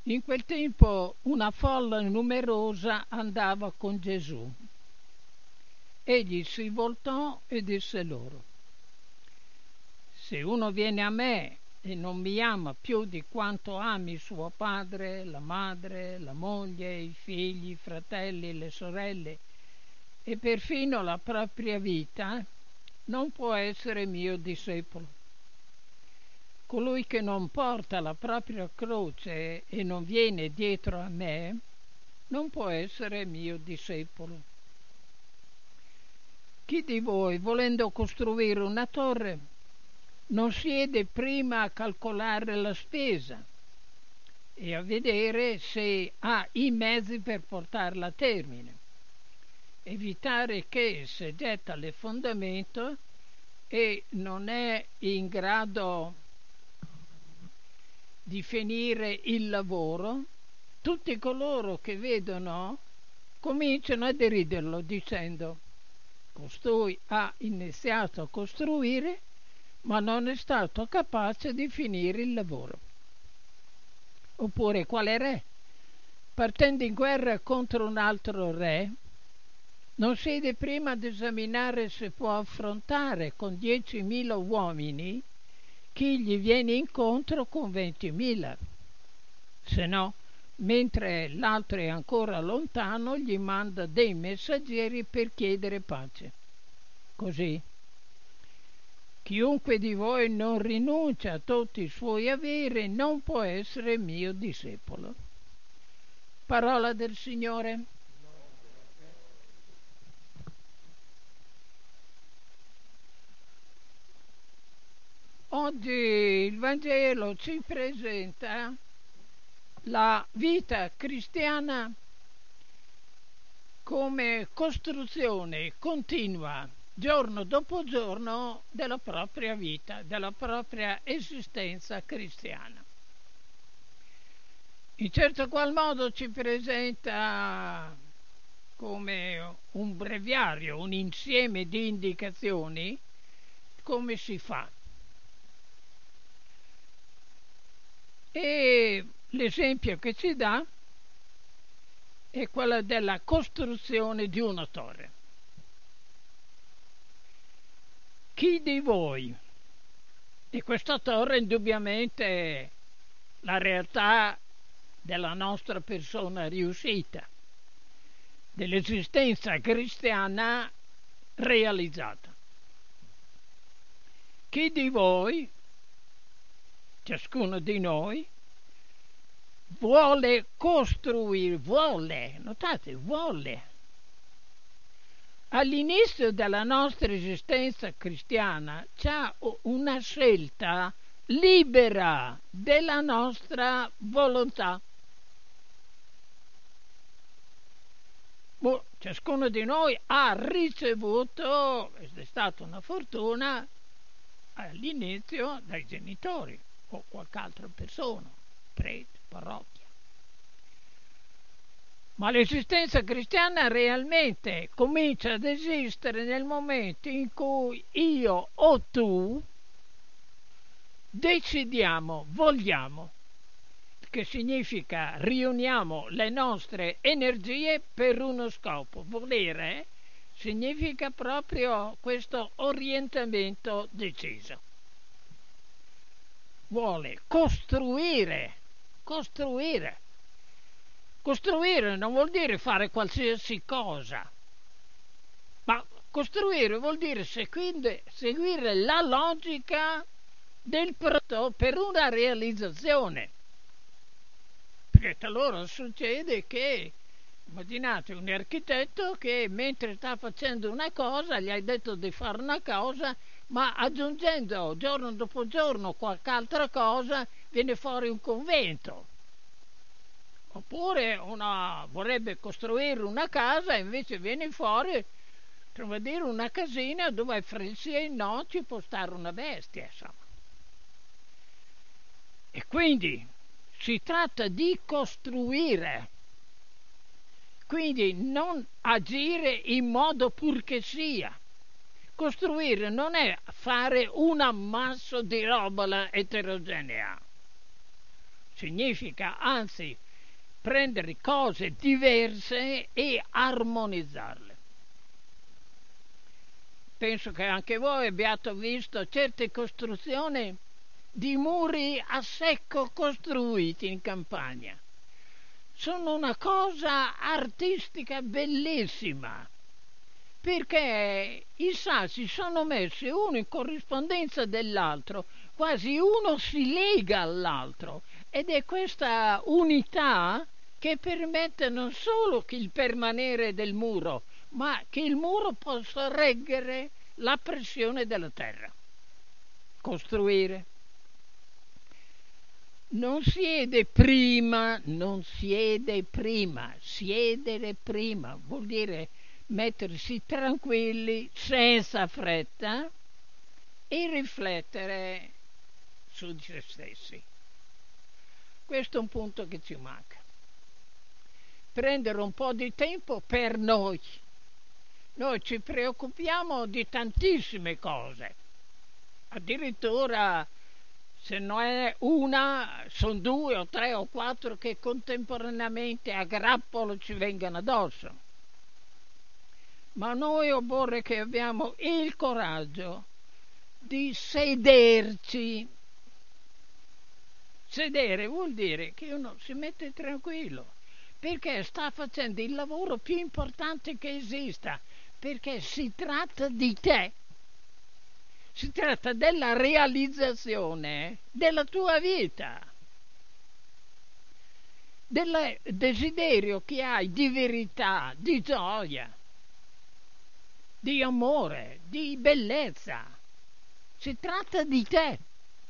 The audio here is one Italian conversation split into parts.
In quel tempo una folla numerosa andava con Gesù. Egli si voltò e disse loro: se uno viene a me e non mi ama più di quanto ami suo padre, la madre, la moglie, i figli, i fratelli, le sorelle e perfino la propria vita, non può essere mio discepolo. Colui che non porta la propria croce e non viene dietro a me, non può essere mio discepolo. Chi di voi, volendo costruire una torre, non siede prima a calcolare la spesa e a vedere se ha i mezzi per portarla a termine, evitare che, se getta le fondamenta e non è in grado di finire il lavoro, tutti coloro che vedono cominciano a deriderlo dicendo: costui ha iniziato a costruire ma non è stato capace di finire il lavoro. Oppure quale re, partendo in guerra contro un altro re, non siede prima ad esaminare se può affrontare con 10.000 uomini chi gli viene incontro con 20.000. Se no, mentre l'altro è ancora lontano, gli manda dei messaggeri per chiedere pace. Così, chiunque di voi non rinuncia a tutti i suoi averi non può essere mio discepolo. Parola del Signore. Oggi il Vangelo ci presenta la vita cristiana come costruzione continua, giorno dopo giorno, della propria vita, della propria esistenza cristiana. In certo qual modo ci presenta come un breviario, un insieme di indicazioni, come si fa. E l'esempio che ci dà è quello della costruzione di una torre. Chi di voi, e questa torre indubbiamente è la realtà della nostra persona riuscita, dell'esistenza cristiana realizzata. Chi di voi, ciascuno di noi, vuole costruire, notate, vuole. All'inizio della nostra esistenza cristiana c'è una scelta libera della nostra volontà. Ciascuno di noi ha ricevuto, ed è stata una fortuna, all'inizio dai genitori o qualche altra persona, prete, parrocchia. Ma l'esistenza cristiana realmente comincia ad esistere nel momento in cui io o tu decidiamo, vogliamo, che significa riuniamo le nostre energie per uno scopo. Volere significa proprio questo orientamento deciso. Vuole costruire. Costruire non vuol dire fare qualsiasi cosa, ma costruire vuol dire seguire la logica del prodotto per una realizzazione. Perché talora succede che, immaginate un architetto che mentre sta facendo una cosa, gli hai detto di fare una cosa, ma aggiungendo giorno dopo giorno qualche altra cosa, viene fuori un convento. Oppure vorrebbe costruire una casa e invece viene fuori, a dire, una casina dove ai fressi e no ci può stare una bestia, insomma. E quindi si tratta di costruire, quindi non agire in modo pur che sia. Costruire non è fare un ammasso di roba eterogenea. significa anzi prendere cose diverse e armonizzarle. Penso che anche voi abbiate visto certe costruzioni di muri a secco costruiti in campagna. Sono una cosa artistica bellissima, perché i sassi sono messi uno in corrispondenza dell'altro, quasi uno si lega all'altro, ed è questa unità che permette non solo che il permanere del muro, ma che il muro possa reggere la pressione della terra. Costruire. Non siede prima, siedere prima vuol dire mettersi tranquilli, senza fretta e riflettere su di se stessi. Questo è un punto che ci manca. Prendere un po' di tempo per noi. Noi ci preoccupiamo di tantissime cose, addirittura se non è una, sono due o tre o quattro che contemporaneamente a grappolo ci vengano addosso. Ma noi occorre che abbiamo il coraggio di sederci. Sedere vuol dire che uno si mette tranquillo, perché sta facendo il lavoro più importante che esista, perché si tratta di te. Si tratta della realizzazione della tua vita, del desiderio che hai di verità, di gioia, di amore, di bellezza. Si tratta di te.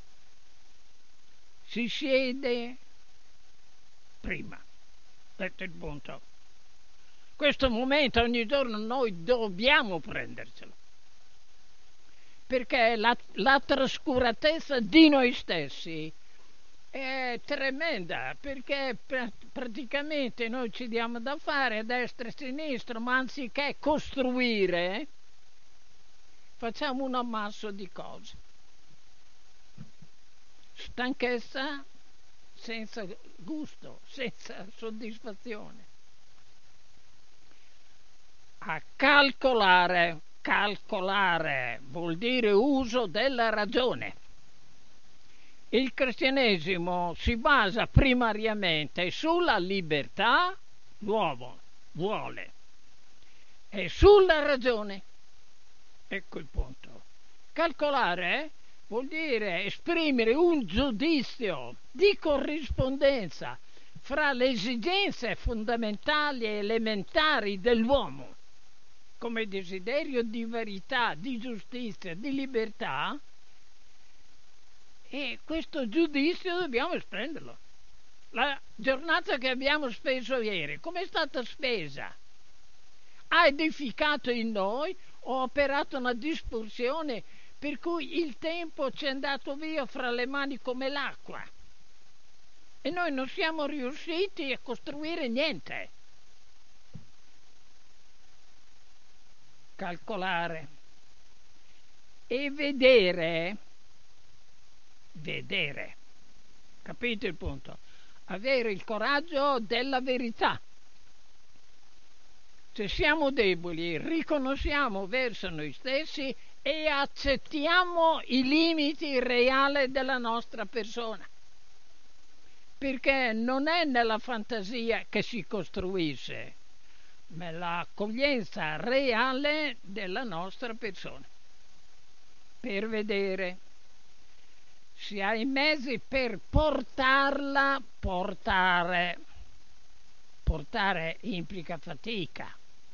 Si siede prima. Questo è il punto. Questo momento ogni giorno noi dobbiamo prendercelo. Perché la trascuratezza di noi stessi è tremenda, perché praticamente noi ci diamo da fare a destra e a sinistra, ma anziché costruire facciamo un ammasso di cose. Stanchezza senza gusto, senza soddisfazione. A calcolare vuol dire uso della ragione. Il cristianesimo si basa primariamente sulla libertà, l'uomo vuole, e sulla ragione. Ecco il punto. Calcolare vuol dire esprimere un giudizio di corrispondenza fra le esigenze fondamentali e elementari dell'uomo, come desiderio di verità, di giustizia, di libertà, e questo giudizio dobbiamo esprimerlo. La giornata che abbiamo speso ieri, come è stata spesa? Ha edificato in noi o ha operato una dispersione per cui il tempo ci è andato via fra le mani come l'acqua e noi non siamo riusciti a costruire niente? Calcolare e vedere, capite il punto? Avere il coraggio della verità. Se siamo deboli, riconosciamo verso noi stessi e accettiamo i limiti reali della nostra persona, perché non è nella fantasia che si costruisce, ma l'accoglienza reale della nostra persona. Per vedere, si ha i mezzi per portarla, portare implica fatica.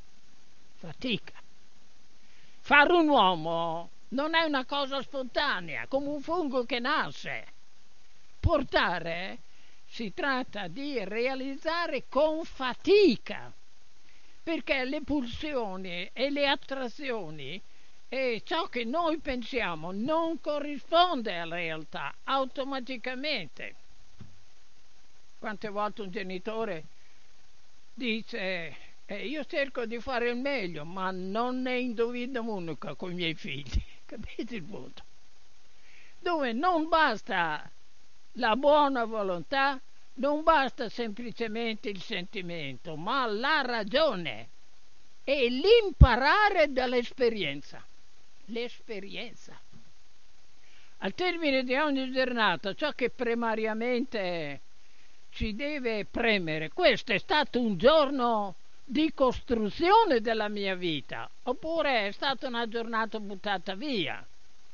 Fare un uomo non è una cosa spontanea, come un fungo che nasce. Portare si tratta di realizzare con fatica, perché le pulsioni e le attrazioni e ciò che noi pensiamo non corrisponde alla realtà automaticamente. Quante volte un genitore dice io cerco di fare il meglio, ma non ne indovino unica con i miei figli. Capite il punto? Dove non basta la buona volontà, Non basta semplicemente il sentimento, ma la ragione e l'imparare dall'esperienza. L'esperienza. Al termine di ogni giornata, ciò che primariamente ci deve premere, questo è stato un giorno di costruzione della mia vita, oppure è stata una giornata buttata via.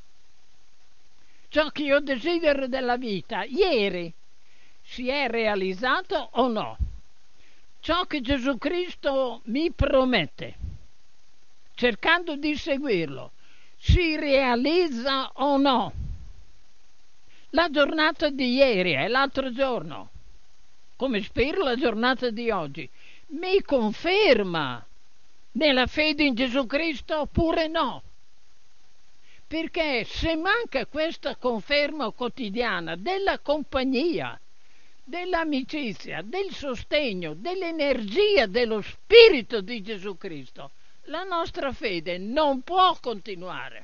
Ciò che io desidero della vita, ieri, si è realizzato o no? Ciò che Gesù Cristo mi promette, cercando di seguirlo, si realizza o no? La giornata di ieri e l'altro giorno, come spero la giornata di oggi, mi conferma nella fede in Gesù Cristo oppure no? Perché se manca questa conferma quotidiana della compagnia, dell'amicizia, del sostegno, dell'energia, dello spirito di Gesù Cristo, la nostra fede non può continuare.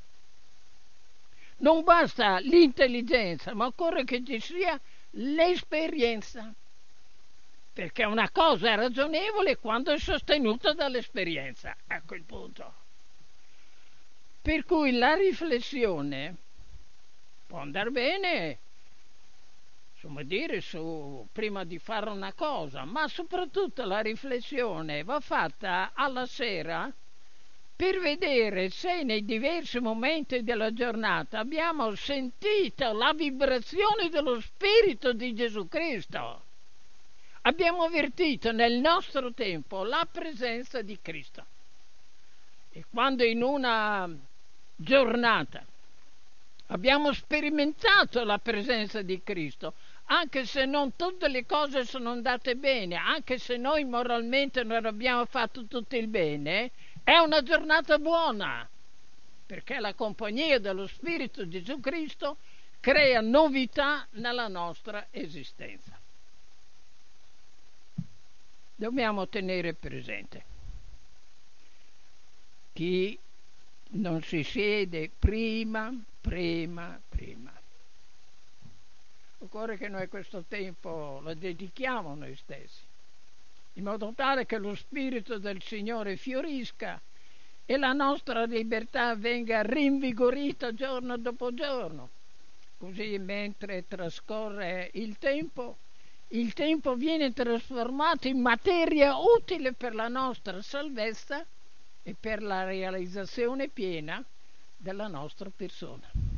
Non basta l'intelligenza, ma occorre che ci sia l'esperienza. Perché una cosa è ragionevole quando è sostenuta dall'esperienza. Ecco il punto. Per cui la riflessione può andare bene, insomma dire prima di fare una cosa, ma soprattutto la riflessione va fatta alla sera per vedere se nei diversi momenti della giornata abbiamo sentito la vibrazione dello Spirito di Gesù Cristo. Abbiamo avvertito nel nostro tempo la presenza di Cristo. E quando in una giornata abbiamo sperimentato la presenza di Cristo, anche se non tutte le cose sono andate bene, anche se noi moralmente non abbiamo fatto tutto il bene, è una giornata buona, perché la compagnia dello Spirito di Gesù Cristo crea novità nella nostra esistenza. Dobbiamo tenere presente chi non si siede prima. Occorre che noi questo tempo lo dedichiamo a noi stessi, in modo tale che lo Spirito del Signore fiorisca e la nostra libertà venga rinvigorita giorno dopo giorno. Così mentre trascorre il tempo viene trasformato in materia utile per la nostra salvezza e per la realizzazione piena della nostra persona.